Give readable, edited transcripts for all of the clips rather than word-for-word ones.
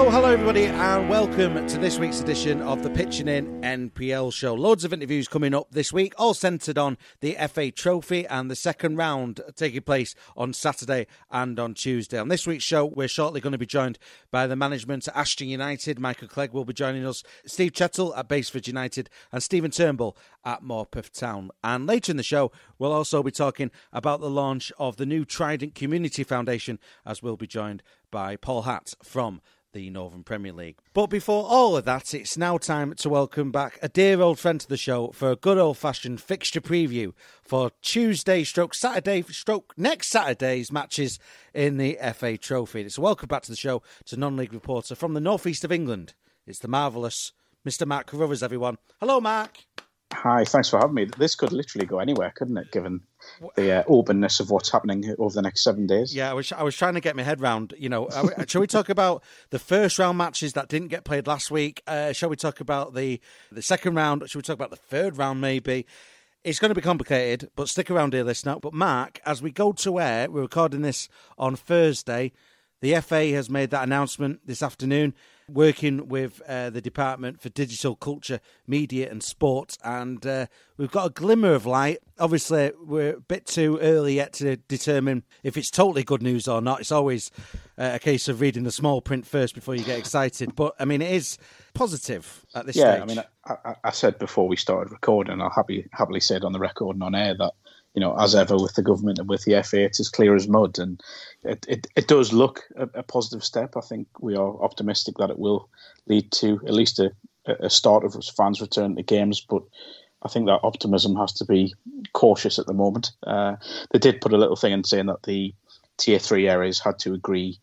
Hello everybody, and welcome to this week's edition of the Pitching In NPL show. Loads of interviews coming up this week, all centred on the FA Trophy and the second round taking place on Saturday and on Tuesday. On this week's show, we're shortly going to be joined by the management at Ashton United. Michael Clegg will be joining us, Steve Chettle at Baseford United, and Stephen Turnbull at Morpeth Town. And later in the show, we'll also be talking about the launch of the new Trident Community Foundation, as we'll be joined by Paul Hatt from the Northern Premier League. But before all of that, it's now time to welcome back a dear old friend to the show for a good old-fashioned fixture preview for next Saturday's matches in the FA Trophy. It's a welcome back to the show to non-league reporter from the northeast of England. It's the marvellous Mr. Mark Carruthers, everyone. Hello, Mark. Hi, thanks for having me. This could literally go anywhere, couldn't it, given the openness of what's happening over the next 7 days? Yeah, I was trying to get my head round, shall we talk about the first round matches that didn't get played last week? Shall we talk about the second round? Shall we talk about the third round, maybe? It's going to be complicated, but stick around here, listener. But Mark, as we go to air, we're recording this on Thursday. The FA has made that announcement this afternoon, working with the Department for Digital Culture, Media and Sport, and we've got a glimmer of light. Obviously, we're a bit too early yet to determine if it's totally good news or not. It's always a case of reading the small print first before you get excited. But, I mean, it is positive at this stage. Yeah, I mean, I said before we started recording, I'll happily say it on the record and on air that, as ever with the government and with the FA, it's as clear as mud. And it does look a positive step. I think we are optimistic that it will lead to at least a start of fans returning to games. But I think that optimism has to be cautious at the moment. They did put a little thing in saying that the Tier 3 areas had to agree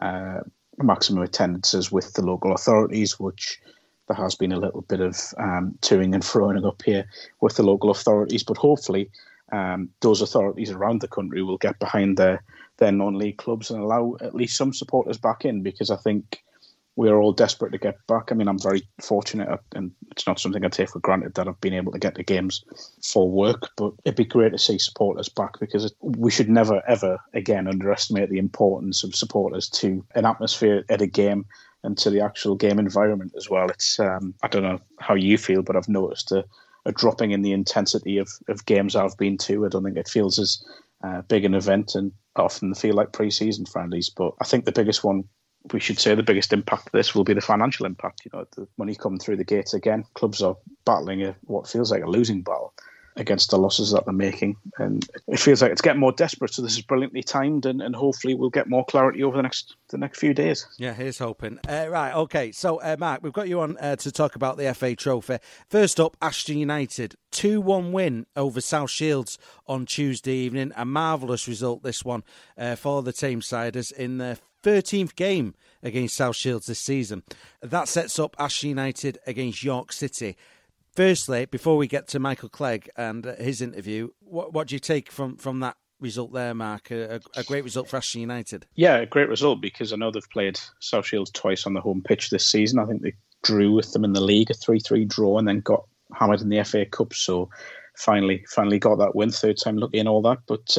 maximum attendances with the local authorities, which there has been a little bit of toing and froing up here with the local authorities. But hopefully those authorities around the country will get behind their non-league clubs and allow at least some supporters back in, because I think we're all desperate to get back. I mean, I'm very fortunate, and it's not something I take for granted, that I've been able to get to games for work, but it'd be great to see supporters back, because we should never, ever again underestimate the importance of supporters to an atmosphere at a game and to the actual game environment as well. It's I don't know how you feel, but I've noticed a dropping in the intensity of games I've been to. I don't think it feels as big an event, and often they feel like pre-season friendlies. But I think the biggest one, we should say the biggest impact of this will be the financial impact. The money coming through the gates again. Clubs are battling what feels like a losing battle against the losses that they're making, and it feels like it's getting more desperate. So this is brilliantly timed, and hopefully we'll get more clarity over the next few days. Yeah, here's hoping. Right, okay. So, Mark, we've got you on to talk about the FA Trophy. First up, Ashton United, 2-1 win over South Shields on Tuesday evening. A marvellous result, this one, for the Tamesiders in their 13th game against South Shields this season. That sets up Ashton United against York City. Firstly, before we get to Michael Clegg and his interview, what do you take from that result there, Mark? A great result for Ashton United. Yeah, a great result, because I know they've played South Shields twice on the home pitch this season. I think they drew with them in the league, a 3-3 draw, and then got hammered in the FA Cup. So finally got that win, third time lucky and all that. But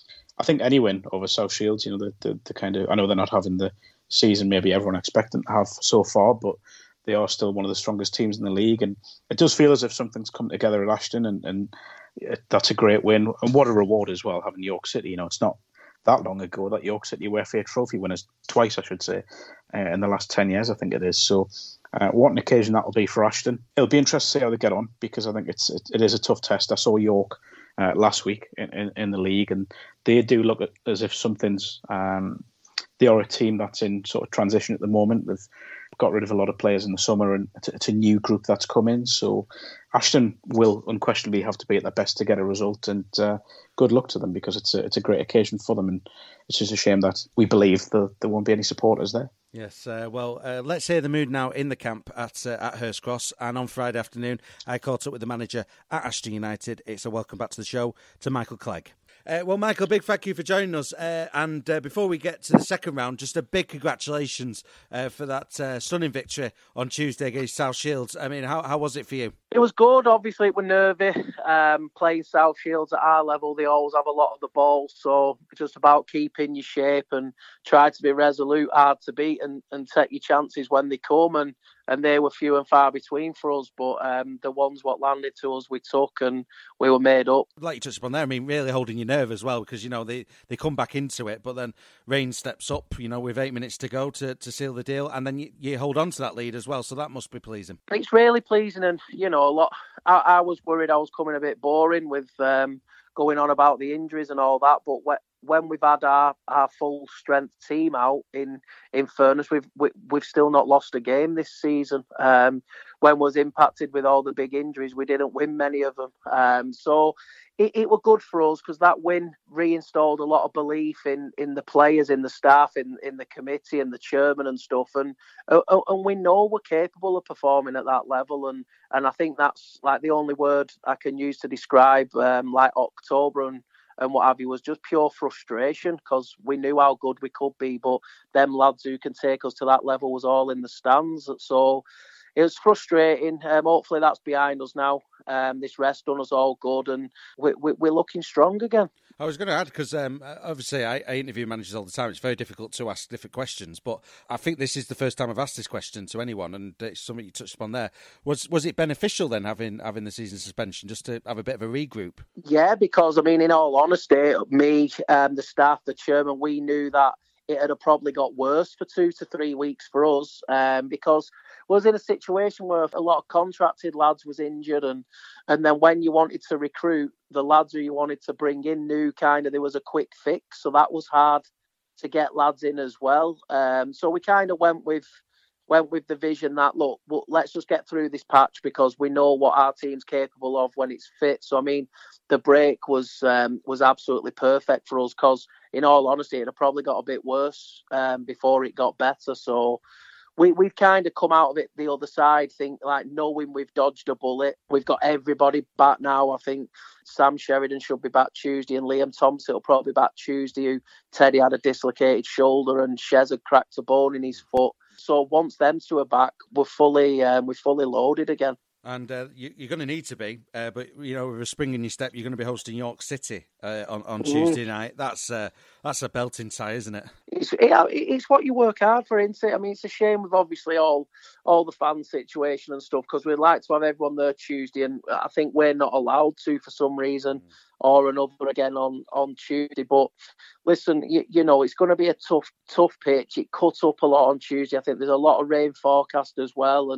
I think any win over South Shields, the kind of, I know they're not having the season maybe everyone expected to have so far, but they are still one of the strongest teams in the league, and it does feel as if something's come together at Ashton, and that's a great win, and what a reward as well, having York City. It's not that long ago that York City were FA Trophy winners, twice I should say, in the last 10 years I think it is. So what an occasion that will be for Ashton. It'll be interesting to see how they get on, because I think it is a tough test. I saw York last week in the league, and they do look as if something's they are a team that's in sort of transition at the moment. They've got rid of a lot of players in the summer, and it's a new group that's come in. So Ashton will unquestionably have to be at their best to get a result, and good luck to them, because it's a great occasion for them, and it's just a shame that we believe there won't be any supporters there. Yes, let's hear the mood now in the camp at Hurst Cross. And on Friday afternoon, I caught up with the manager at Ashton United. It's a welcome back to the show to Michael Clegg. Well, Michael, big thank you for joining us. And before we get to the second round, just a big congratulations for that stunning victory on Tuesday against South Shields. I mean, how was it for you? It was good. Obviously, it was nervy. Playing South Shields at our level, they always have a lot of the ball. So it's just about keeping your shape and try to be resolute, hard to beat, and take your chances when they come. And they were few and far between for us. But the ones what landed to us, we took and we were made up. Like you touched upon there, I mean, really holding your nerve as well, because, they come back into it, but then Rain steps up, with 8 minutes to go to seal the deal, and then you hold on to that lead as well, so that must be pleasing. It's really pleasing, and, a lot. I was worried I was coming a bit boring with going on about the injuries and all that, but when we've had our full strength team out, in fairness, we've still not lost a game this season. When was impacted with all the big injuries, we didn't win many of them. So it was good for us, because that win reinstalled a lot of belief in the players, in the staff, in the committee and the chairman and stuff. And we know we're capable of performing at that level. And I think that's like the only word I can use to describe like October and what have you, was just pure frustration, because we knew how good we could be, but them lads who can take us to that level was all in the stands. So it was frustrating. Hopefully that's behind us now. This rest done us all good, and we're looking strong again. I was going to add, because obviously I interview managers all the time. It's very difficult to ask different questions, but I think this is the first time I've asked this question to anyone, and it's something you touched upon there. Was it beneficial then, having the season suspension, just to have a bit of a regroup? Yeah, because, in all honesty, me, the staff, the chairman, we knew that it had probably got worse for 2 to 3 weeks for us, because we was in a situation where a lot of contracted lads was injured, and then when you wanted to recruit, the lads who you wanted to bring in knew there was a quick fix, so that was hard to get lads in as well. So we kind of went with the vision that, look, let's just get through this patch, because we know what our team's capable of when it's fit. So, the break was absolutely perfect for us, because, in all honesty, it had probably got a bit worse before it got better. So we've kind of come out of it the other side, knowing we've dodged a bullet. We've got everybody back now. I think Sam Sheridan should be back Tuesday, and Liam Thompson will probably be back Tuesday, who Teddy had a dislocated shoulder and Shez had cracked a bone in his foot. So once them two are back, we're fully loaded again. And you're going to need to be, but with a spring in your step, you're going to be hosting York City on Tuesday night. That's a belting tie, isn't it? It's what you work hard for, isn't it? It's a shame with obviously all the fan situation and stuff, because we'd like to have everyone there Tuesday, and I think we're not allowed to for some reason or another again on Tuesday. But listen, it's going to be a tough pitch. It cuts up a lot on Tuesday. I think there's a lot of rain forecast as well,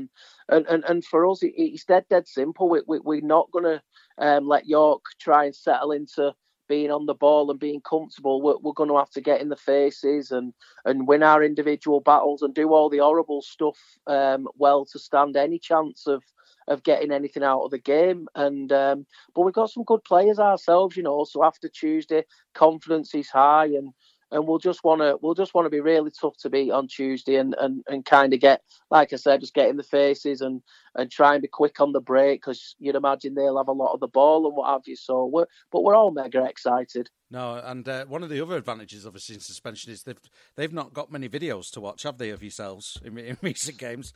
and for us it's dead simple. We're not going to let York try and settle into being on the ball and being comfortable. We're going to have to get in the faces and win our individual battles and do all the horrible stuff well to stand any chance of getting anything out of the game. And but we've got some good players ourselves, so after Tuesday, confidence is high, and we'll just want to be really tough to beat on Tuesday and kind of get, like I said, just get in the faces and try and be quick on the break, because you'd imagine they'll have a lot of the ball and what have you. So we're all mega excited. No, and one of the other advantages, obviously, in suspension is they've not got many videos to watch, have they, of yourselves in recent games?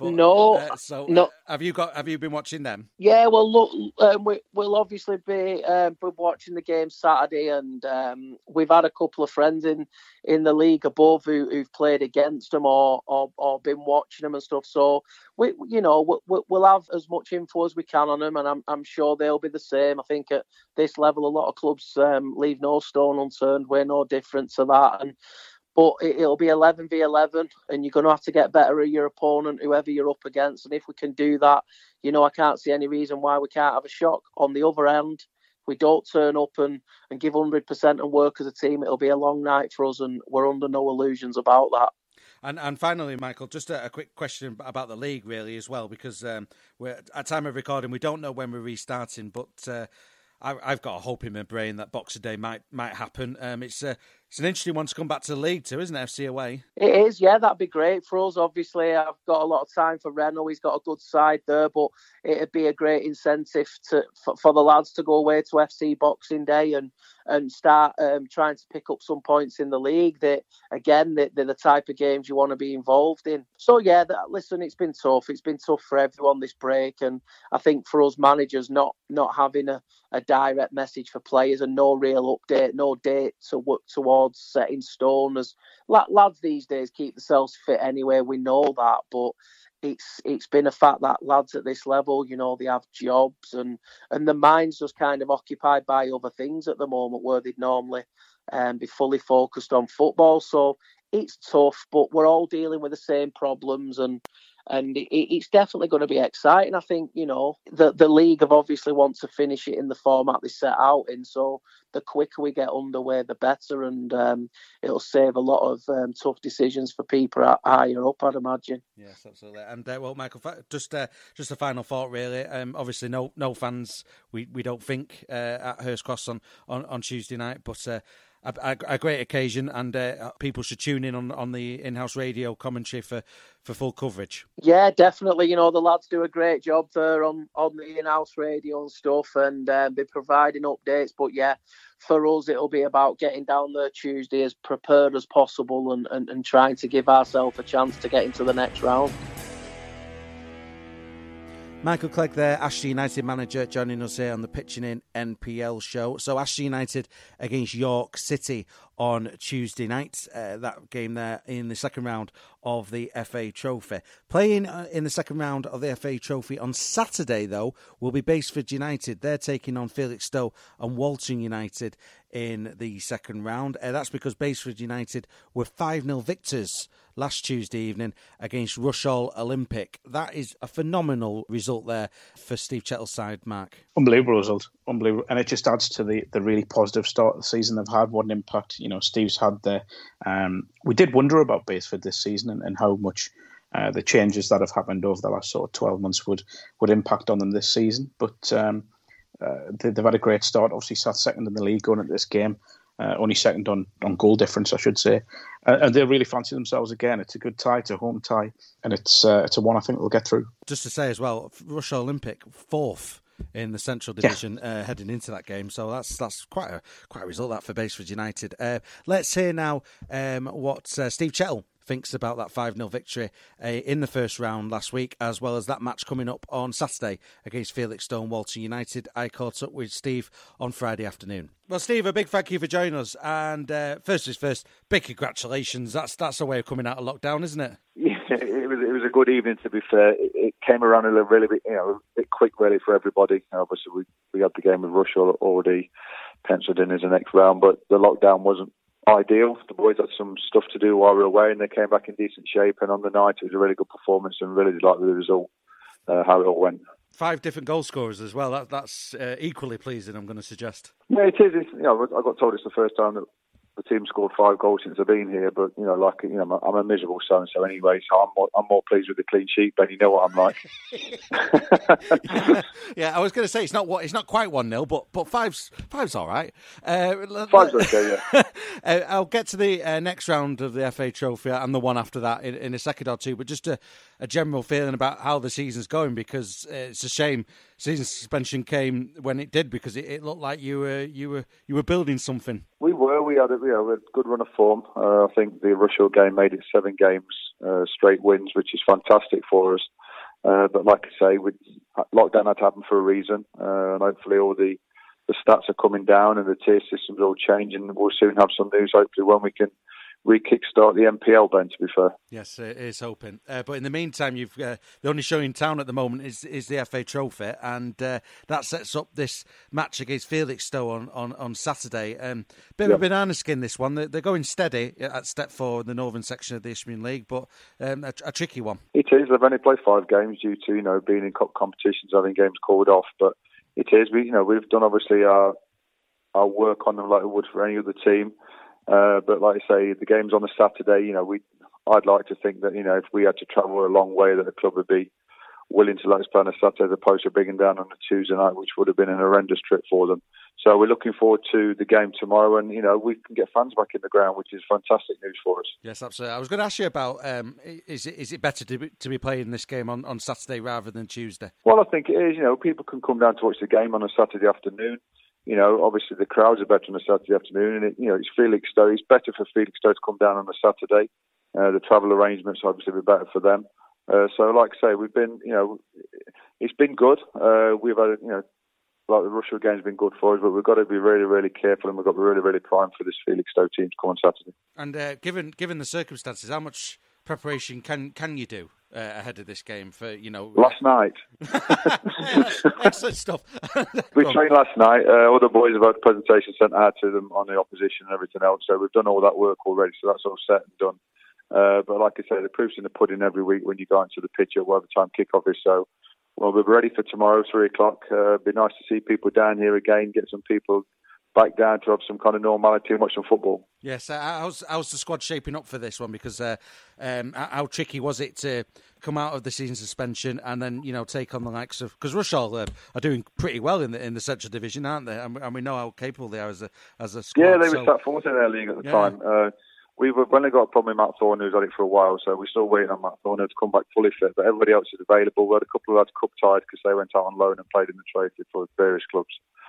No. No. Have you been watching them? Yeah, well, look, we'll obviously be watching the game Saturday, and we've had a couple of friends in the league above who've played against them or been watching them and stuff. So we'll have as much info as we can on them, and I'm sure they'll be the same. I think at this level, a lot of clubs leave no stone unturned. We're no different to that. But it'll be 11v11, and you're going to have to get better at your opponent, whoever you're up against. And if we can do that, I can't see any reason why we can't have a shock. On the other end, if we don't turn up and give 100% and work as a team, it'll be a long night for us, and we're under no illusions about that. And finally, Michael, just a quick question about the league, really, as well, because we're at time of recording, we don't know when we're restarting, but I've got a hope in my brain that Boxing Day might happen. It's It's an interesting one to come back to the league too, isn't it, FC away? It is, yeah, that'd be great for us. Obviously, I've got a lot of time for Renault. He's got a good side there, but it'd be a great incentive for the lads to go away to FC Boxing Day and start trying to pick up some points in the league. That again, they're the type of games you want to be involved in. So yeah, listen, it's been tough. It's been tough for everyone this break, and I think for us managers not having a direct message for players and no real update, no date to work towards set in stone. As lads these days keep themselves fit anyway, we know that, but it's been a fact that lads at this level, they have jobs and the mind's just kind of occupied by other things at the moment where they'd normally be fully focused on football. So it's tough, but we're all dealing with the same problems, and it's definitely going to be exciting. I think, the league have obviously want to finish it in the format they set out in. So the quicker we get underway, the better. And it'll save a lot of tough decisions for people higher up, I'd imagine. Yes, absolutely. And, well, Michael, just a final thought, really. Obviously, no fans, we don't think, at Hurst Cross on Tuesday night, but a great occasion, and people should tune in on the in-house radio commentary for full coverage. Yeah, definitely. The lads do a great job there on the in-house radio and stuff, and be providing updates. But yeah, for us, it'll be about getting down there Tuesday as prepared as possible and trying to give ourselves a chance to get into the next round. Michael Clegg there, Ashton United manager, joining us here on the Pitching In NPL show. So Ashton United against York City on Tuesday night. That game there in the second round of the FA Trophy. Playing in the second round of the FA Trophy on Saturday, though, will be Basford United. They're taking on Felixstowe and Walton United in the second round. That's because Basford United were 5-0 victors last Tuesday evening against Rushall Olympic. That is a phenomenal result there for Steve Chettle's side, Mark. Unbelievable result. Unbelievable. And it just adds to the really positive start of the season they've had. What an impact, Steve's had there. We did wonder about Basford this season and how much the changes that have happened over the last sort of 12 months would impact on them this season. But they've had a great start. Obviously sat second in the league going into this game. Only second on goal difference, I should say. And they really fancy themselves again. It's a good tie, it's a home tie, and it's a one I think they'll get through. Just to say as well, Rushall Olympic, 4th in the Central Division heading into that game. So that's quite a result that for Basford United. Let's hear now what Steve Chettle thinks about that 5-0 victory in the first round last week, as well as that match coming up on Saturday against Felixstowe and Walton United. I caught up with Steve on Friday afternoon. Well, Steve, a big thank you for joining us. And first is first, big congratulations. That's a way of coming out of lockdown, isn't it? Yeah, it was a good evening, to be fair. It came around a really bit, a bit quick, really, for everybody. Obviously, we had the game with Rushall already penciled in as the next round, but the lockdown wasn't ideal. The boys had some stuff to do while we were away, and they came back in decent shape. And on the night, it was a really good performance, and really delighted with the result, how it all went. 5 different goal scorers as well. That's equally pleasing, I'm going to suggest. Yeah, it is. I got told it's the first time that the team scored 5 goals since I've been here, but I'm a miserable so anyway, so I'm more pleased with the clean sheet, Ben. You know what I'm like. Yeah, I was going to say it's not quite 1-0, but 5's all right. 5's okay, yeah. I'll get to the next round of the FA Trophy and the one after that in a second or two, but just a general feeling about how the season's going, because it's a shame season suspension came when it did, because it looked like you were building something. We had a good run of form. I think the Rushall game made it 7 games straight wins, which is fantastic for us. But like I say, lockdown had to happen for a reason, and hopefully all the stats are coming down and the tier system's all changing, and we'll soon have some news, hopefully, when we can kickstart the NPL, Ben, to be fair. Yes, it is hoping. But in the meantime, you've the only show in town at the moment is the FA Trophy, and that sets up this match against Felixstowe on Saturday. Bit of a banana skin, this one. They're going steady at step 4 in the northern section of the Isthmian League, but a tricky one. It is. They've only played 5 games due to being in cup competitions, having games called off. But it is. We've done obviously our work on them like we would for any other team. But like I say, the game's on a Saturday. I'd like to think that if we had to travel a long way, that the club would be willing to let us play on a Saturday as opposed to bringing down on a Tuesday night, which would have been an horrendous trip for them. So we're looking forward to the game tomorrow, and we can get fans back in the ground, which is fantastic news for us. Yes, absolutely. I was going to ask you about is it better to be playing this game on Saturday rather than Tuesday? Well, I think it is. People can come down to watch the game on a Saturday afternoon. Obviously the crowds are better on a Saturday afternoon, and it's Felixstowe. It's better for Felixstowe to come down on a Saturday. The travel arrangements obviously be better for them. So, like I say, we've been, it's been good. We've had, like the Russia game's been good for us, but we've got to be really, really careful, and we've got to be really, really primed for this Felixstowe team to come on Saturday. And given the circumstances, how much preparation can you do ahead of this game? For last night. Excellent stuff. We trained last night. All the boys have had a presentation sent out to them on the opposition and everything else. So we've done all that work already. So that's all set and done. But like I say, the proof's in the pudding every week when you go into the pitch at whatever time kickoff is. So, we're ready for tomorrow, 3:00. It'd be nice to see people down here again, get some people back down to have some kind of normality and watch some football. Yes, how's the squad shaping up for this one? Because how tricky was it to come out of the season suspension and then take on the likes of, because Rushall are doing pretty well in the Central Division, aren't they? And we know how capable they are as a squad. Yeah, they were sat fourth in their league at the time. We've only got a problem with Matt Thorne, who's had it for a while, so we're still waiting on Matt Thorne to come back fully fit. But everybody else is available. We had a couple of lads cup-tied because they went out on loan and played in the trophy for various clubs.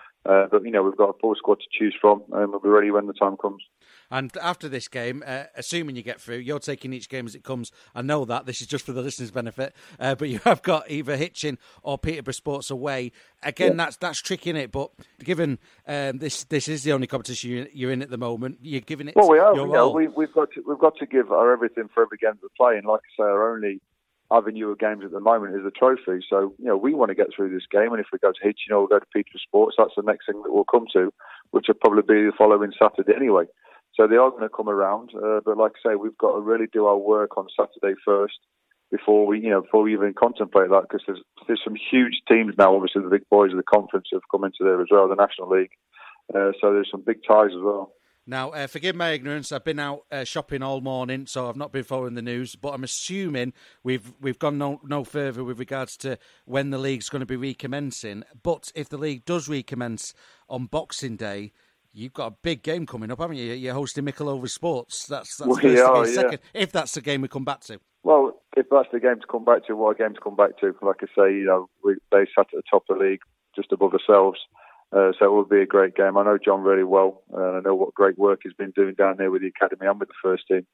But we've got a full squad to choose from, and we'll be ready when the time comes. And after this game, assuming you get through, you're taking each game as it comes. I know that this is just for the listeners' benefit, but you have got either Hitchin or Peterborough Sports away. Again, that's tricky, innit? But given this is the only competition you're in at the moment, you're giving it. Well, we are. We've got to give our everything for every game we play, and like I say, our only avenue of games at the moment is the trophy. So, we want to get through this game, and if we go to Hitchin or we go to Peterborough Sports, that's the next thing that we'll come to, which will probably be the following Saturday anyway. So they are going to come around, but like I say, we've got to really do our work on Saturday first before we even contemplate that, because there's some huge teams now. Obviously, the big boys of the conference have come into there as well, the National League. So there's some big ties as well. Now, forgive my ignorance. I've been out shopping all morning, so I've not been following the news. But I'm assuming we've gone no further with regards to when the league's going to be recommencing. But if the league does recommence on Boxing Day, you've got a big game coming up, haven't you? You're hosting Mickle Sports. That's second. If that's the game we come back to. Well, if that's the game to come back to, what a game to come back to. Like I say, they sat at the top of the league, just above ourselves. So it will be a great game. I know John really well, and I know what great work he's been doing down there with the academy and with the first team.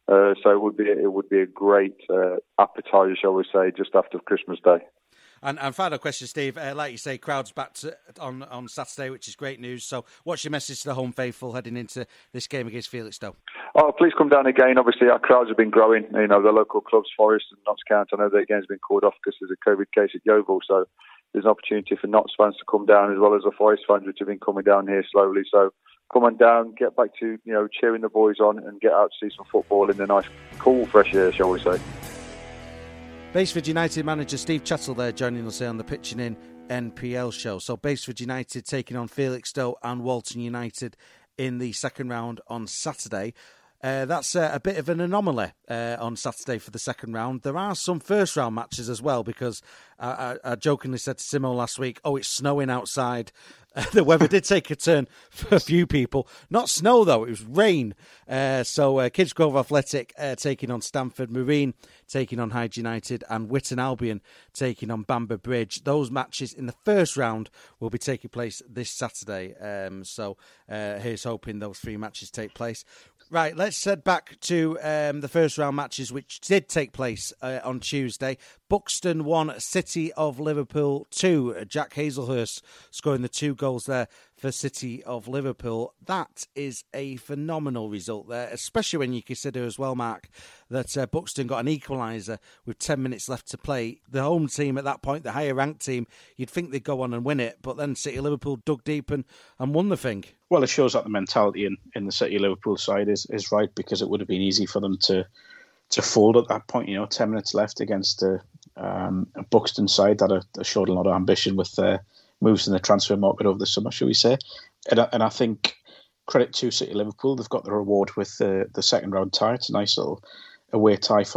So it would be a great appetizer, shall we say, just after Christmas Day. And final question, Steve. Like you say, crowds back on Saturday, which is great news. So what's your message to the home faithful heading into this game against Felixstowe? Oh, please come down again. Obviously, our crowds have been growing. The local clubs, Forest and Notts County, I know their game's been called off because there's a COVID case at Yeovil. So there's an opportunity for Notts fans to come down, as well as the Forest fans, which have been coming down here slowly. So come on down, get back to cheering the boys on, and get out to see some football in the nice, cool, fresh air, shall we say. Baseford United manager Steve Chattle there joining us here on the Pitching In NPL show. So Baseford United taking on Felixstowe and Walton United in the second round on Saturday. That's a bit of an anomaly on Saturday for the second round. There are some first round matches as well, because I jokingly said to Simo last week, it's snowing outside. The weather did take a turn for a few people. Not snow, though. It was rain. So Kidsgrove Athletic taking on Stamford, Marine taking on Hyde United, and Witton Albion taking on Bamber Bridge. Those matches in the first round will be taking place this Saturday. So here's hoping those three matches take place. Right, let's head back to the first round matches, which did take place on Tuesday. Buxton 1, City of Liverpool 2. Jack Hazelhurst scoring the 2 goals there for City of Liverpool. That is a phenomenal result there, especially when you consider as well, Mark, that Buxton got an equaliser with 10 minutes left to play. The home team at that point, the higher ranked team, you'd think they'd go on and win it, but then City of Liverpool dug deep and won the thing. Well, it shows that the mentality in the City of Liverpool side is right, because it would have been easy for them to fold at that point. 10 minutes left against a Buxton side that showed a lot of ambition with their moves in the transfer market over the summer, shall we say. And I think credit to City of Liverpool, they've got the reward with the second round tie. It's a nice little away tie for them.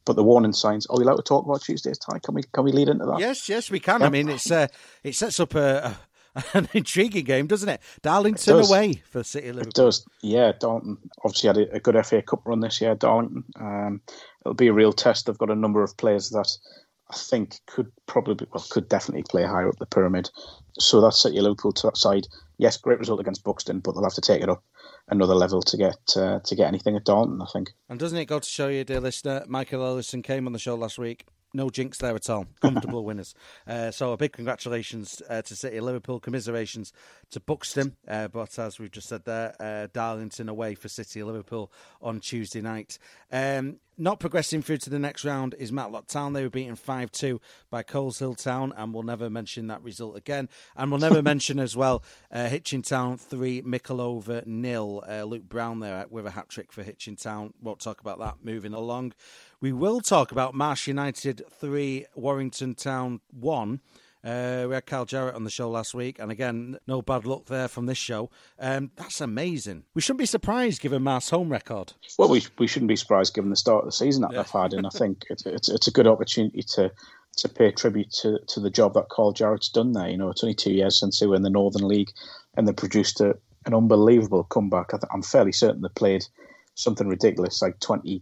But the warning signs. Are we allowed to talk about Tuesday's tie? Can we lead into that? Yes, we can. Yeah. I mean, it sets up an intriguing game, doesn't it? Darlington away for City Liverpool. It does. Yeah, Darlington obviously had a good FA Cup run this year. Darlington. It'll be a real test. They've got a number of players that I think could definitely play higher up the pyramid. So that's City Liverpool side. Yes, great result against Buxton, but they'll have to take it up another level to get anything at Darlington, I think. And doesn't it go to show you, dear listener, Michael Ellison came on the show last week. No jinx there at all. Comfortable winners. So a big congratulations to City Liverpool. Commiserations to Buxton. But as we've just said there, Darlington away for City Liverpool on Tuesday night. Not progressing through to the next round is Matlock Town. They were beaten 5-2 by Coleshill Town, and we'll never mention that result again. And we'll never mention as well Hitchin Town 3, Mickleover 0. Luke Brown there with a hat-trick for Hitchin Town. Won't talk about that moving along. We will talk about Marsh United 3, Warrington Town 1. We had Carl Jarrett on the show last week, and again, no bad luck there from this show. That's amazing. We shouldn't be surprised given Marsh's home record. Well, we shouldn't be surprised given the start of the season that they've had, and I think it's a good opportunity to pay tribute to the job that Carl Jarrett's done there. You know, it's only 2 years since they were in the Northern League, and they produced an unbelievable comeback. I'm fairly certain they played something ridiculous, like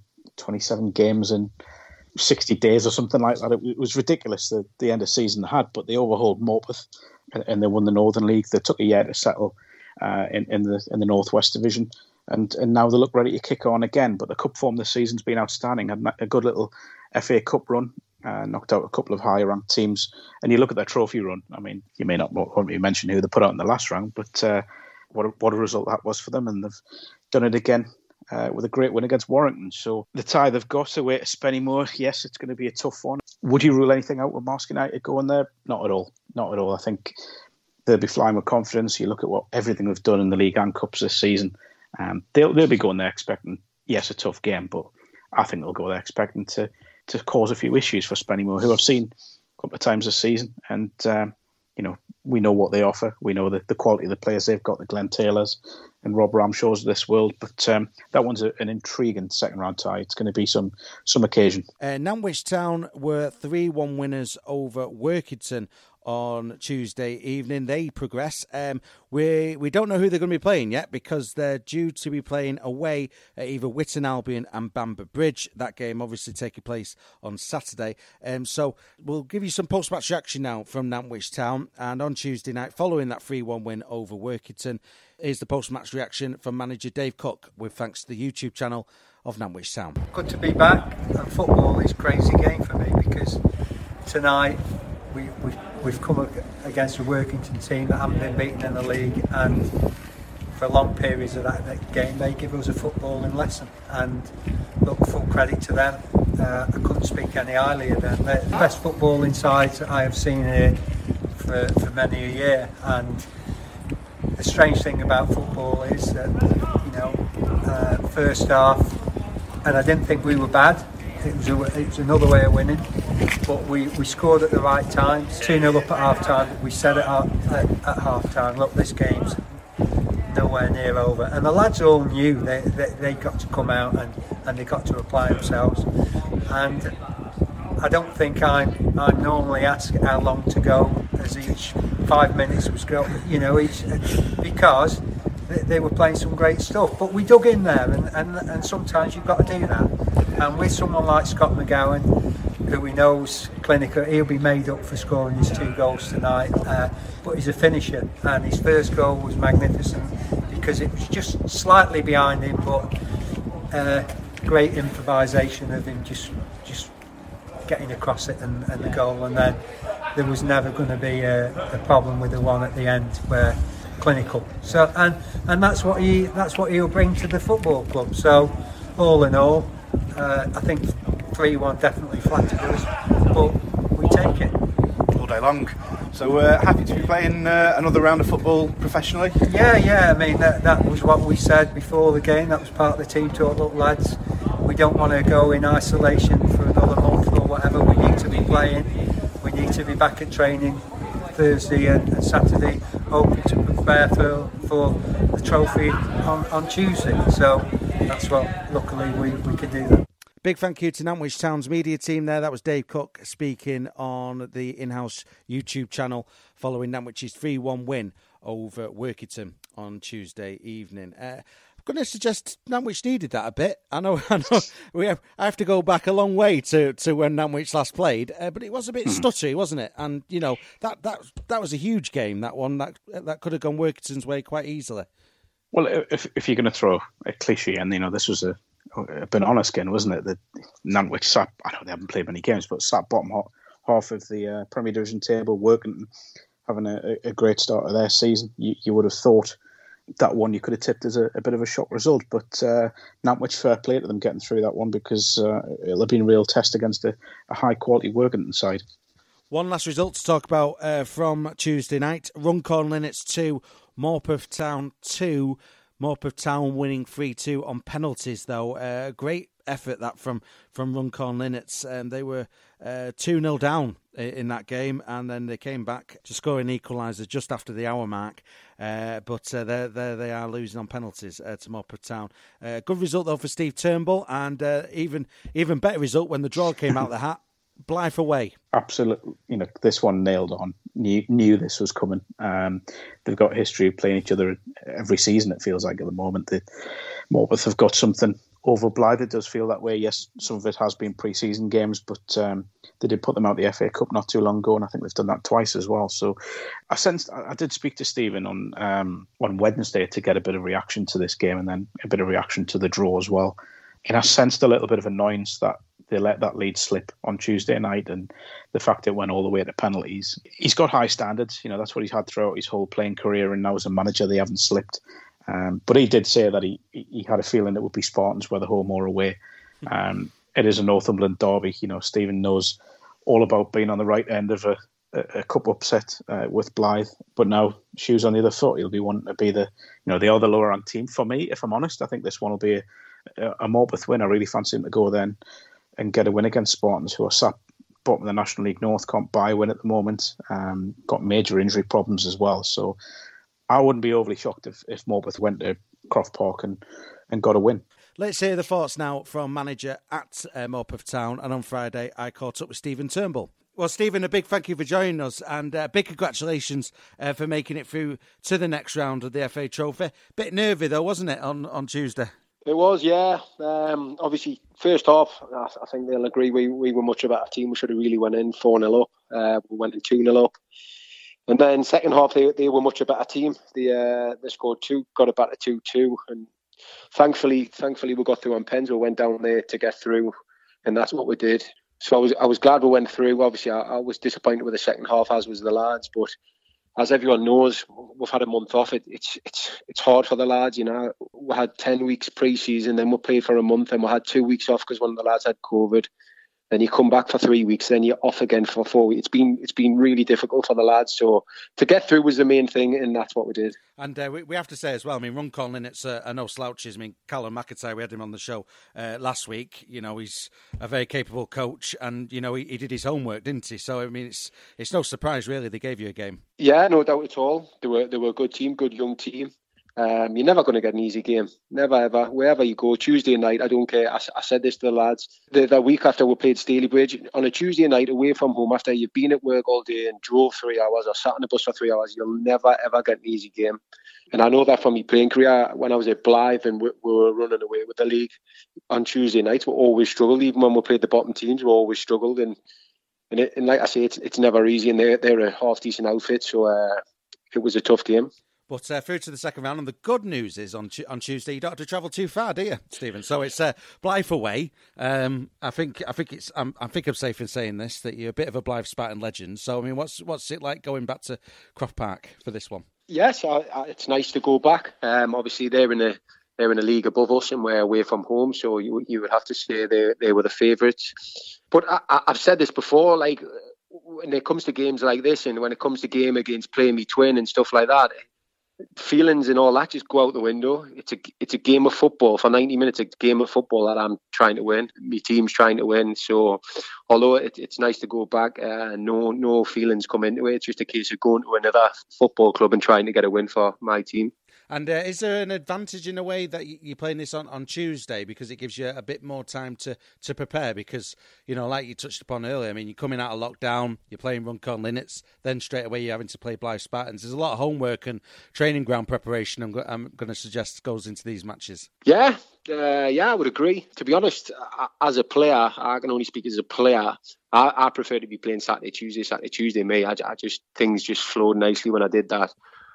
27 games in 60 days or something like that. It was ridiculous, the end of season they had, but they overhauled Morpeth and they won the Northern League. They took a year to settle in the Northwest Division, and now they look ready to kick on again. But the cup form this season's been outstanding. Had a good little FA Cup run, knocked out a couple of higher ranked teams, and you look at their trophy run. I mean, you may not want me to mention who they put out in the last round, but what a result that was for them, and they've done it again with a great win against Warrington. So the tie they've got away to Spennymoor, yes, it's going to be a tough one. Would you rule anything out with Marsh United going there? Not at all. Not at all. I think they'll be flying with confidence. You look at everything they've done in the league and cups this season. They'll be going there expecting, yes, a tough game, but I think they'll go there expecting to cause a few issues for Spennymoor, who I've seen a couple of times this season. And, we know what they offer. We know the quality of the players they've got, the Glenn Taylors and Rob Ramshaws of this world. But that one's an intriguing second-round tie. It's going to be some occasion. Nantwich Town were 3-1 winners over Workington on Tuesday evening. They progress. We don't know who they're going to be playing yet because they're due to be playing away at either Witton Albion and Bamber Bridge. That game obviously taking place on Saturday. So we'll give you some post-match reaction now from Nantwich Town. And on Tuesday night, following that 3-1 win over Workington, is the post-match reaction from manager Dave Cook, with thanks to the YouTube channel of Nantwich Town. Good to be back, and football is a crazy game for me because tonight we've come against a Workington team that haven't been beaten in the league, and for long periods of that game they give us a footballing lesson, and look, full credit to them. I couldn't speak any highly of them. They're the best footballing sides that I have seen here for many a year, and the strange thing about football is that, first half, and I didn't think we were bad. It was another way of winning, but we scored at the right time. 2-0 up at half time, but we said at half time, look, this game's nowhere near over. And the lads all knew they got to come out and they got to apply themselves. And I don't think I normally ask how long to go as each 5 minutes was going, because they were playing some great stuff. But we dug in there, and sometimes you've got to do that. And with someone like Scott McGowan, who we know's clinical, he'll be made up for scoring his 2 goals tonight. But he's a finisher, and his first goal was magnificent because it was just slightly behind him, but great improvisation of him just getting across it and the goal. And then there was never going to be a problem with the one at the end where clinical. So and that's what he'll bring to the football club. So all in all, I think 3-1 definitely flattered us, but we take it all day long. So happy to be playing another round of football professionally. Yeah. I mean that was what we said before the game. That was part of the team talk. Look, lads, we don't want to go in isolation for another month or whatever. We need to be playing. We need to be back at training Thursday and Saturday, hoping to prepare for the trophy on Tuesday. So that's what, luckily, we could do that. Big thank you to Nantwich Town's media team there. That was Dave Cook speaking on the in-house YouTube channel following Nantwich's 3-1 win over Workington on Tuesday evening. I'm going to suggest Nantwich needed that a bit. I know. I have to go back a long way to when Nantwich last played, but it was a bit stuttery, wasn't it? And you know that was a huge game. That one that could have gone Workington's way quite easily. Well, if you're going to throw a cliche, and this was a banana skin, wasn't it? That Nantwich sat. I know they haven't played many games, but sat bottom half of the Premier Division table, Workington having a great start of their season. You would have thought that one you could have tipped as a bit of a shock result, but Nantwich, fair play to them getting through that one, because it'll have been a real test against a high quality Workington side. One last result to talk about from Tuesday night: Runcorn Linnets 2, Morpeth Town 2. Morpeth Town winning 3-2 on penalties, though. Great effort that from Runcorn Linnets. They were 2-0 down in that game, and then they came back to score an equaliser just after the hour mark. But there they are, losing on penalties to Morpeth Town. Good result, though, for Steve Turnbull, and even better result when the draw came out the hat. Blythe away. Absolutely. This one nailed on. Knew this was coming. They've got a history of playing each other every season, it feels like, at the moment. Morpeth have got something over Blythe. It does feel that way. Yes, some of it has been pre-season games, but they did put them out the FA Cup not too long ago, and I think they've done that twice as well. So I did speak to Stephen on Wednesday to get a bit of reaction to this game, and then a bit of reaction to the draw as well. And I sensed a little bit of annoyance that they let that lead slip on Tuesday night, and the fact it went all the way to penalties. He's got high standards. That's what he's had throughout his whole playing career, and now as a manager they haven't slipped. But he did say that he had a feeling it would be Spartans, whether home or away. It is a Northumberland derby. Stephen knows all about being on the right end of a cup upset with Blythe, but now shoes on the other foot. He'll be wanting to be the other lower ranked team. For me, if I'm honest, I think this one will be a Morpeth win. I really fancy him to go then and get a win against Spartans, who are sat bottom of the National League North, can't buy a win at the moment. Got major injury problems as well. So I wouldn't be overly shocked if Morpeth went to Croft Park and got a win. Let's hear the thoughts now from manager at Morpeth Town. And on Friday, I caught up with Stephen Turnbull. Well, Stephen, a big thank you for joining us, and big congratulations for making it through to the next round of the FA Trophy. Bit nervy, though, wasn't it, on Tuesday? It was, yeah. Obviously, first half, I think they'll agree we were much a better team. We should have really went in 4-0 up. We went in 2-0 up. And then second half, they were much a better team. They scored 2, got it back to 2-2. And thankfully, we got through on pens. We went down there to get through, and that's what we did. So I was glad we went through. Obviously, I was disappointed with the second half, as was the lads. But as everyone knows, we've had a month off. It's hard for the lads, We had 10 weeks pre-season, then we played for a month, and we had 2 weeks off because one of the lads had COVID. Then you come back for 3 weeks, then you're off again for 4 weeks. It's been really difficult for the lads. So to get through was the main thing, and that's what we did. And we have to say as well, Runcorn Linnets are no slouches. Callum McIntyre, we had him on the show last week. He's a very capable coach, and he did his homework, didn't he? So it's no surprise really they gave you a game. Yeah, no doubt at all. They were a good team, good young team. You're never going to get an easy game. Never, ever. Wherever you go, Tuesday night, I don't care. I said this to the lads. The week after we played Stalybridge, on a Tuesday night away from home, after you've been at work all day and drove 3 hours or sat on the bus for 3 hours, you'll never, ever get an easy game. And I know that from my playing career, when I was at Blythe and we were running away with the league, on Tuesday nights, we always struggled. Even when we played the bottom teams, we always struggled. And like I say, it's never easy, and they're a half-decent outfit, so it was a tough game. But through to the second round, and the good news is on Tuesday you don't have to travel too far, do you, Stephen? So it's Blythe away. I think I'm safe in saying this, that you're a bit of a Blythe Spartan legend. So what's it like going back to Croft Park for this one? Yes, it's nice to go back. Obviously they're in a league above us, and we're away from home, so you would have to say they were the favourites. But I've said this before, like when it comes to games like this, and when it comes to game against playing me twin and stuff like that, feelings and all that just go out the window. It's a game of football. For 90 minutes, it's a game of football that I'm trying to win. My team's trying to win. So although it's nice to go back, no feelings come into it. It's just a case of going to another football club and trying to get a win for my team. And is there an advantage in a way that you're playing this on Tuesday because it gives you a bit more time to prepare? Because, like you touched upon earlier, I mean, you're coming out of lockdown, you're playing Runcorn Linnets, then straight away you're having to play Blyth Spartans. There's a lot of homework and training ground preparation I'm going to suggest goes into these matches. Yeah, I would agree. To be honest, as a player, I can only speak as a player. I prefer to be playing Saturday, Tuesday. Me, I just things just flowed nicely when I did that.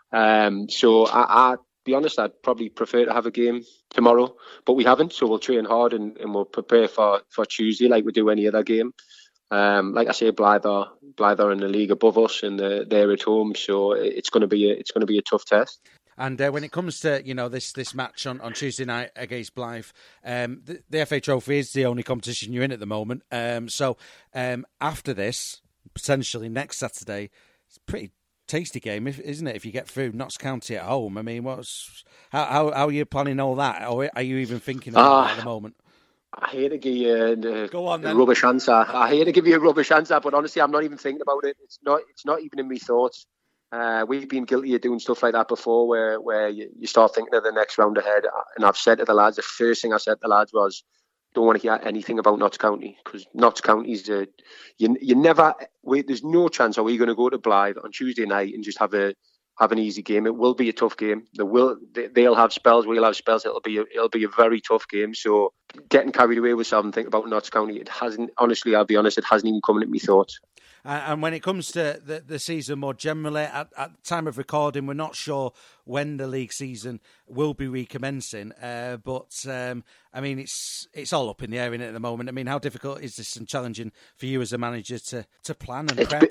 So I be honest, I'd probably prefer to have a game tomorrow, but we haven't. So we'll train hard and we'll prepare for Tuesday like we do any other game. Like I say, Blyth are in the league above us and they're at home, so it's going to be a tough test. And when it comes to this match on Tuesday night against Blyth, the FA Trophy is the only competition you're in at the moment. So after this, potentially next Saturday, it's a pretty tasty game, isn't it? If you get through Notts County at home, I mean, how are you planning all that, or are you even thinking about that at the moment? I hate to give you Go on, a rubbish answer. I hate to give you a rubbish answer, but honestly, I'm not even thinking about it. It's not even in my thoughts. We've been guilty of doing stuff like that before, where you start thinking of the next round ahead. And I've said to the lads, the first thing I said to the lads was, don't want to hear anything about Notts County, because Notts County's you never. There's no chance are we going to go to Blyth on Tuesday night and just have an easy game. It will be a tough game. They'll have spells. We'll have spells. It'll be a very tough game. So getting carried away with something, thinking about Notts County, it hasn't. Honestly, I'll be honest, it hasn't even come into my thoughts. And when it comes to the season more generally, at time of recording, we're not sure when the league season will be recommencing. But I mean, it's all up in the air at the moment. I mean, how difficult is this and challenging for you as a manager to plan and prep?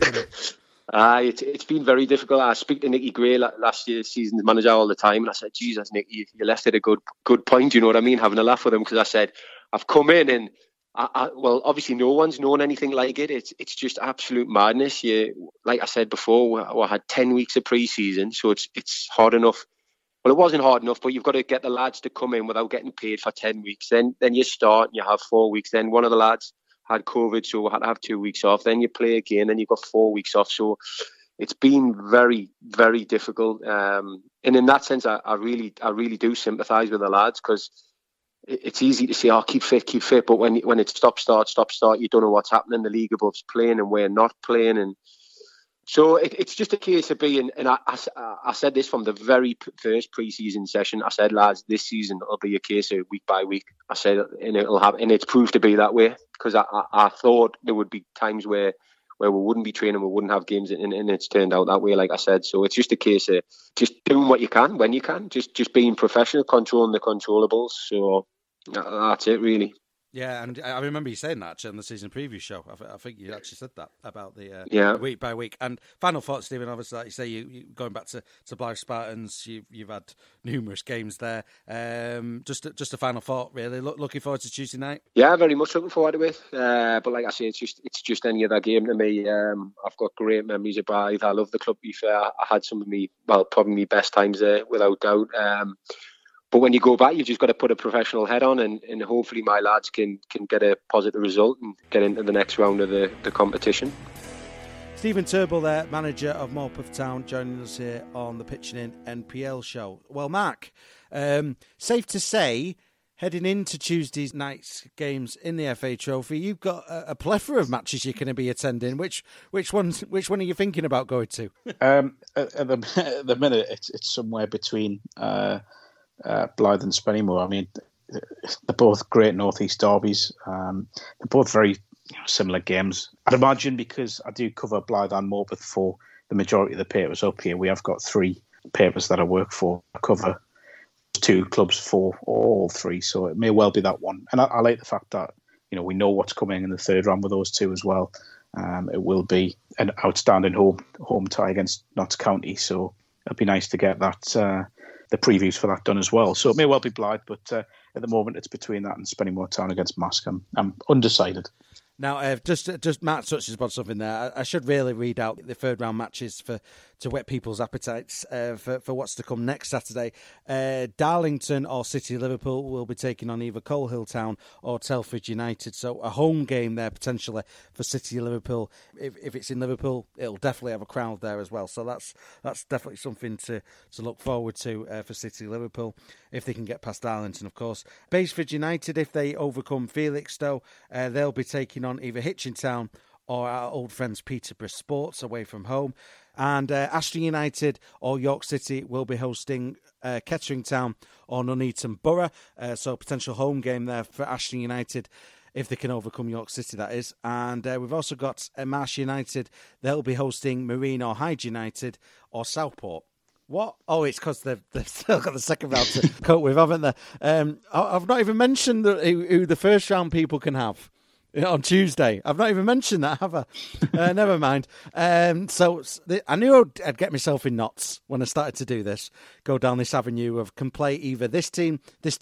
It's been very difficult. I speak to Nicky Gray, last year's season's manager, all the time, and I said, Jesus, Nicky, you left at a good point, you know what I mean? Having a laugh with him, because I said, I've come in and well, obviously no one's known anything like it. It's just absolute madness. Like I said before, we had 10 weeks of pre-season, so it's hard enough. Well, it wasn't hard enough, but you've got to get the lads to come in without getting paid for 10 weeks. Then you start and you have 4 weeks. Then one of the lads had COVID, so we had to have 2 weeks off. Then you play again, then you've got 4 weeks off. So it's been very, very difficult. And in that sense, I really do sympathise with the lads, because it's easy to say, keep fit. But when it's stop, start, you don't know what's happening. The league above's playing and we're not playing. And so it's just a case of being, and I said this from the very first pre-season session. I said, lads, this season it'll be a case of week by week. I said, and it'll happen, and it's proved to be that way, because I thought there would be times where we wouldn't be training, we wouldn't have games, and it's turned out that way, like I said. So it's just a case of just doing what you can when you can, just being professional, controlling the controllables. So that's it, really. Yeah, and I remember you saying that actually on the season preview show. I think you actually said that about the week by week. And final thoughts, Stephen. Obviously, like you say, you going back to Blyth Spartans, you've had numerous games there. Just a final thought, really. Looking forward to Tuesday night. Yeah, very much looking forward to it. But like I say, it's just any other game to me. I've got great memories of Blyth. I love the club. To be fair, I had some of probably my best times there, without doubt. But when you go back, you've just got to put a professional head on, and hopefully my lads can get a positive result and get into the next round of the competition. Stephen Turnbull there, manager of Morpeth Town, joining us here on the Pitching In NPL show. Well, Mark, safe to say, heading into Tuesday night's games in the FA Trophy, you've got a plethora of matches you're going to be attending. Which one are you thinking about going to? At the minute, it's somewhere between Blyth and Spennymoor. I mean, they're both great northeast derbies. They're both very similar games. I'd imagine, because I do cover Blyth and Morpeth for the majority of the papers up here. We have got 3 papers that I work for. I cover 2 clubs for all 3, so it may well be that one. And I like the fact that we know what's coming in the third round with those 2 as well. It will be an outstanding home tie against Notts County, so it'll be nice to get that. The previews for that done as well. So it may well be Blyth, but at the moment it's between that and Spennymoor Town against Mask. I'm undecided. Now, just Matt touches upon something there. I should really read out the third round matches for whet people's appetites for what's to come next Saturday. Darlington or City Liverpool will be taking on either Coalhill Town or Telford United. So a home game there potentially for City Liverpool. If it's in Liverpool, it'll definitely have a crowd there as well. So that's definitely something to look forward to for City Liverpool, if they can get past Darlington, of course. Baseford United, if they overcome Felixstowe, they'll be taking on either Hitchin Town or our old friends Peterborough Sports away from home. And Ashton United or York City will be hosting Kettering Town or Nuneaton Borough. So a potential home game there for Ashton United, if they can overcome York City, that is. And we've also got Marsh United. They'll be hosting Marine or Hyde United or Southport. What? Oh, it's because they've still got the second round to cope with, haven't they? I've not even mentioned who the first round people can have on Tuesday. I've not even mentioned that, have I? Never mind. So I knew I'd get myself in knots when I started to do this, go down this avenue of can play either this team,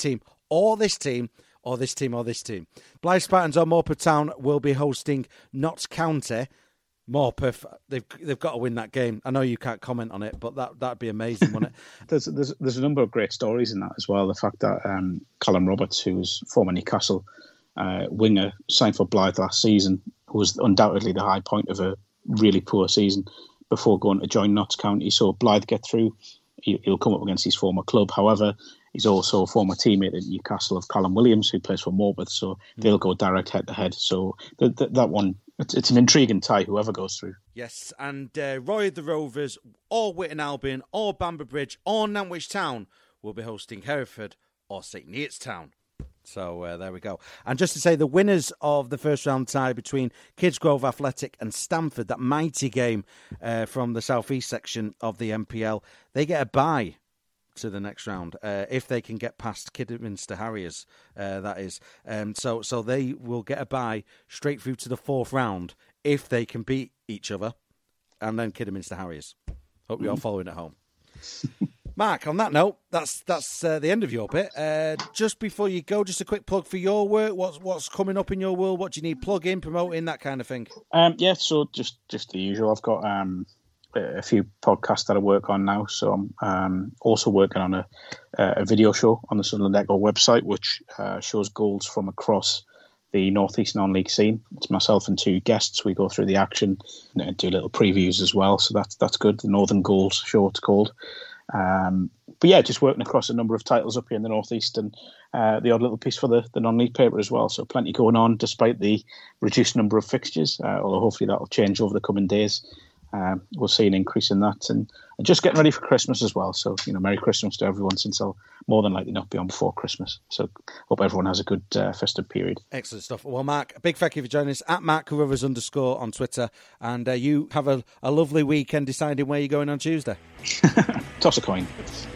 or this team, or this team, or this team. Blythe Spartans or Morpeth Town will be hosting Notts County. Morpeth, they've got to win that game. I know you can't comment on it, but that'd be amazing, wouldn't it? There's a number of great stories in that as well. The fact that Callum Roberts, who was former Newcastle winger, signed for Blythe last season, who was undoubtedly the high point of a really poor season before going to join Notts County. So Blythe get through, he'll come up against his former club. However, he's also a former teammate at Newcastle of Callum Williams, who plays for Morpeth, so they'll go direct head-to-head. So that one, it's an intriguing tie, whoever goes through. Yes, and Roy the Rovers, or Witton Albion, or Bamber Bridge, or Nantwich Town will be hosting Hereford or St Neots Town. So there we go. And just to say, the winners of the first round tie between Kidsgrove Athletic and Stamford, that mighty game from the southeast section of the NPL, they get a bye to the next round if they can get past Kidderminster Harriers, that is. So they will get a bye straight through to the fourth round if they can beat each other, and then Kidderminster Harriers. Hope you're all following at home. Mark, on that note, that's the end of your bit. Just before you go, just a quick plug for your work. What's coming up in your world? What do you need plugging, promoting, that kind of thing? So just the usual. I've got a few podcasts that I work on now. So I'm also working on a video show on the Sunderland Echo website, which shows goals from across the North East non-league scene. It's myself and two guests. We go through the action and do little previews as well. So that's good. The Northern Goals show, it's called. But yeah, just working across a number of titles up here in the Northeast, and the odd little piece for the non-league paper as well. So plenty going on despite the reduced number of fixtures, although hopefully that will change over the coming days. We'll see an increase in that, and just getting ready for Christmas as well. So, Merry Christmas to everyone, since I'll more than likely not be on before Christmas. So hope everyone has a good festive period. Excellent stuff. Well, Mark, a big thank you for joining us at @MarkCarruthers_ on Twitter, and you have a lovely weekend deciding where you're going on Tuesday. Toss a coin.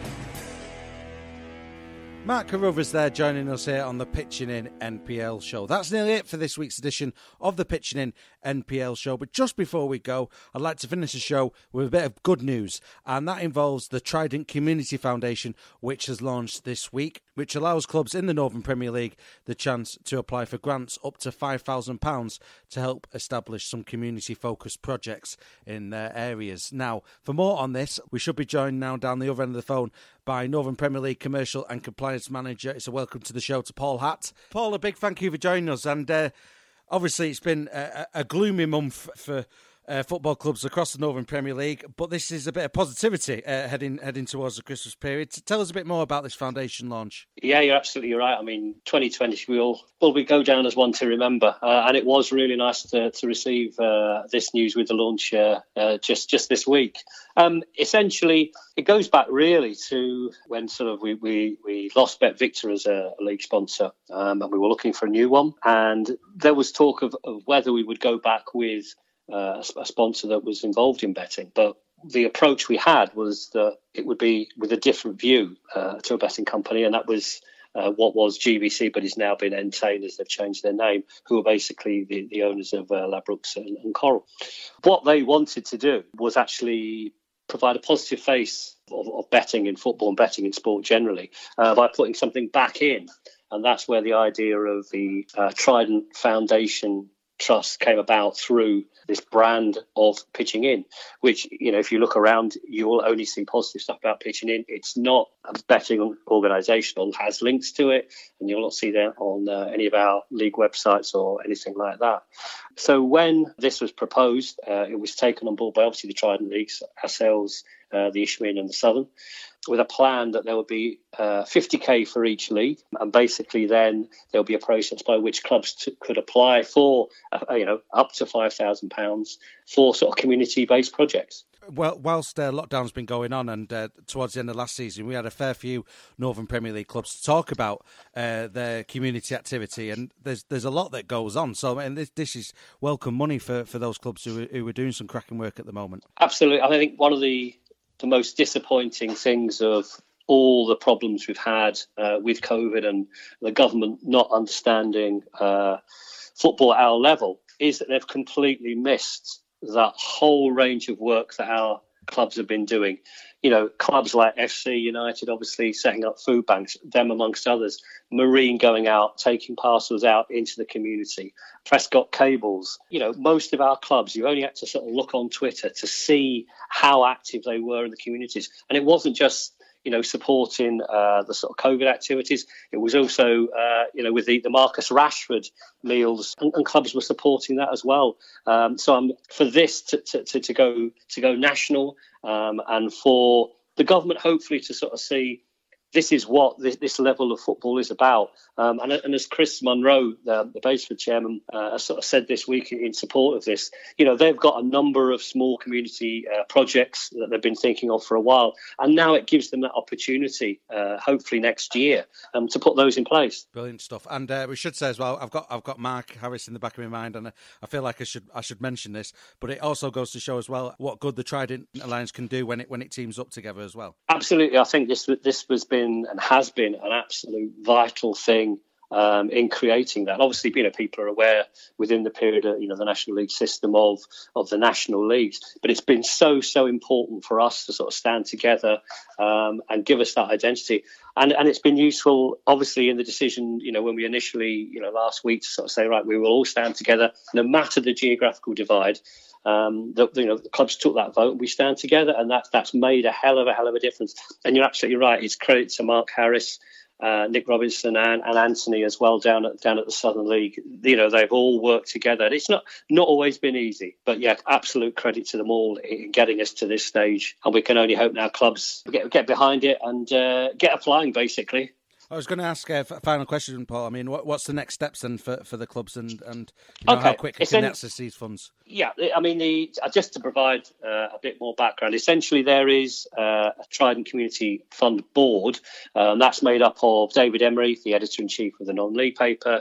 Mark Carruthers there joining us here on the Pitching In NPL show. That's nearly it for this week's edition of the Pitching In NPL show. But just before we go, I'd like to finish the show with a bit of good news. And that involves the Trident Community Foundation, which has launched this week, which allows clubs in the Northern Premier League the chance to apply for grants up to £5,000 to help establish some community-focused projects in their areas. Now, for more on this, we should be joined now down the other end of the phone by Northern Premier League Commercial and Compliance Manager. It's a welcome to the show to Paul Hatt. Paul, a big thank you for joining us. And obviously it's been a gloomy month for football clubs across the Northern Premier League, but this is a bit of positivity heading towards the Christmas period. Tell us a bit more about this foundation launch. Yeah, you're absolutely right. I mean, 2020 will go down as one to remember, and it was really nice to receive this news with the launch just this week. Essentially, it goes back really to when sort of we lost Bet Victor as a league sponsor, and we were looking for a new one, and there was talk of whether we would go back with a sponsor that was involved in betting. But the approach we had was that it would be with a different view to a betting company, and that was what was GBC, but is now been Entain as they've changed their name, who are basically the owners of Ladbrokes and Coral. What they wanted to do was actually provide a positive face of betting in football and betting in sport generally by putting something back in. And that's where the idea of the Trident Foundation Trust came about through this brand of Pitching In, which, if you look around, you will only see positive stuff about Pitching In. It's not a betting organisation, or has links to it, and you'll not see that on any of our league websites or anything like that. So when this was proposed, it was taken on board by obviously the Trident Leagues, ourselves, the Isthmian and the Southern, with a plan that there would be 50k for each league, and basically then there'll be a process by which clubs could apply for up to £5,000 for sort of community-based projects. Well, whilst lockdown's been going on, and towards the end of last season, we had a fair few Northern Premier League clubs to talk about their community activity, and there's a lot that goes on. So, and this is welcome money for those clubs who are doing some cracking work at the moment. Absolutely. I think one of the most disappointing things of all the problems we've had with COVID and the government not understanding football at our level is that they've completely missed that whole range of work that our clubs have been doing. Clubs like FC United, obviously setting up food banks, them amongst others, Marine going out, taking parcels out into the community, Prescott Cables. Most of our clubs, you only had to sort of look on Twitter to see how active they were in the communities. And it wasn't just supporting the sort of COVID activities. It was also, with the Marcus Rashford meals, and clubs were supporting that as well. So I'm for this to go national, and for the government hopefully to sort of see this is what this level of football is about. And as Chris Munro, the Baseford chairman, sort of said this week in support of this, they've got a number of small community projects that they've been thinking of for a while. And now it gives them that opportunity, hopefully next year, to put those in place. Brilliant stuff. And we should say as well, I've got Mark Harris in the back of my mind, and I feel like I should mention this, but it also goes to show as well what good the Trident Alliance can do when it teams up together as well. Absolutely. I think this has been and has been an absolute vital thing in creating that. Obviously, people are aware within the period of the National League system of the national leagues, but it's been so important for us to sort of stand together and give us that identity. And it's been useful, obviously, in the decision, when we initially, last week, to sort of say, right, we will all stand together, no matter the geographical divide. The clubs took that vote and we stand together, and that's made a hell of a difference. And you're absolutely right. It's credit to Mark Harris, Nick Robinson and Anthony as well down at the Southern League. They've all worked together. And it's not always been easy, but yeah, absolute credit to them all in getting us to this stage. And we can only hope now clubs get behind it and get applying, basically. I was going to ask a final question, Paul. I mean, what's the next steps then for the clubs and how quickly can they access these funds? Yeah, I mean, just to provide a bit more background, essentially there is a Trident Community Fund board. That's made up of David Emery, the editor-in-chief of the non-league paper,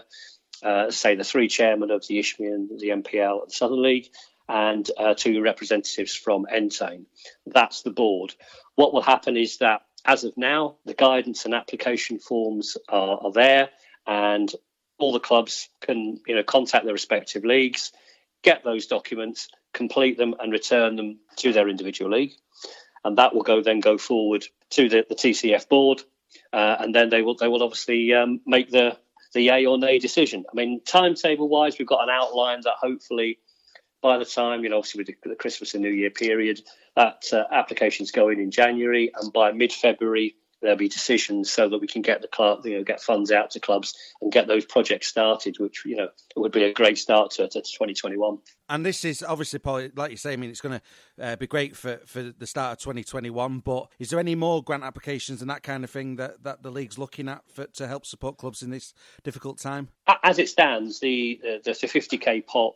the three chairmen of the Isthmian, the MPL and the Southern League, and two representatives from Entain. That's the board. What will happen is that as of now, the guidance and application forms are there, and all the clubs can contact their respective leagues, get those documents, complete them and return them to their individual league. And that will go forward to the TCF board, and then they will obviously make the yay or nay decision. I mean, timetable-wise, we've got an outline that hopefully by the time, obviously with the Christmas and New Year period, that applications go in January, and by mid-February there'll be decisions so that we can get get funds out to clubs and get those projects started, which it would be a great start to 2021. And this is obviously, Paul, like you say, I mean, it's going to be great for the start of 2021. But is there any more grant applications and that kind of thing that the league's looking at to help support clubs in this difficult time? As it stands, the 50k pot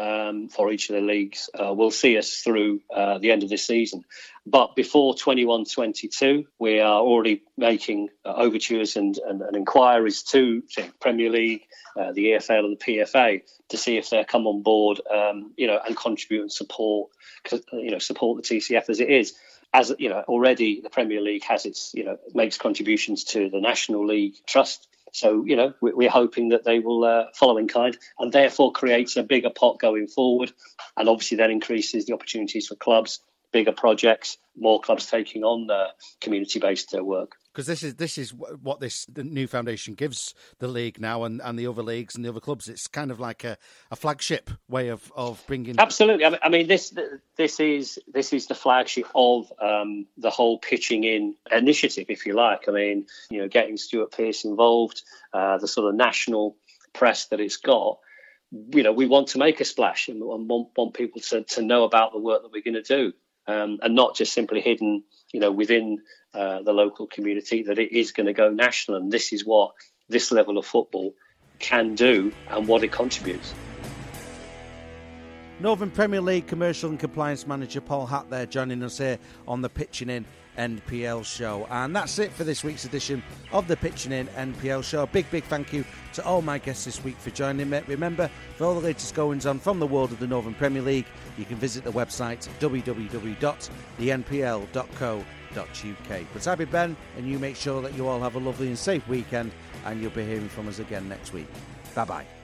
for each of the leagues will see us through the end of this season. But before 21-22, we are already making overtures and inquiries to Premier League, the EFL and the PFA to see if they'll come on board, and contribute and support the TCF as it is. As already the Premier League has its, makes contributions to the National League Trust. So, we're hoping that they will follow in kind, and therefore creates a bigger pot going forward, and obviously then increases the opportunities for clubs, bigger projects, more clubs taking on community-based work. because this is what the new foundation gives the league now and the other leagues and the other clubs. It's kind of like a flagship way of bringing. Absolutely. I mean, this is the flagship of the whole pitching in initiative, if you like. I mean, getting Stuart Pearce involved, the sort of national press that it's got. We want to make a splash and want people to know about the work that we're going to do, and not just simply hidden, within the local community, that it is going to go national, and this is what this level of football can do and what it contributes. Northern Premier League Commercial and Compliance Manager Paul Hatt there joining us here on the Pitching In NPL show. And that's it for this week's edition of the Pitching In NPL show. Big thank you to all my guests this week for joining me. Remember, for all the latest goings on from the world of the Northern Premier League, you can visit the website www.thenpl.co.uk. But I've been Ben, and you make sure that you all have a lovely and safe weekend, and you'll be hearing from us again next week. Bye-bye.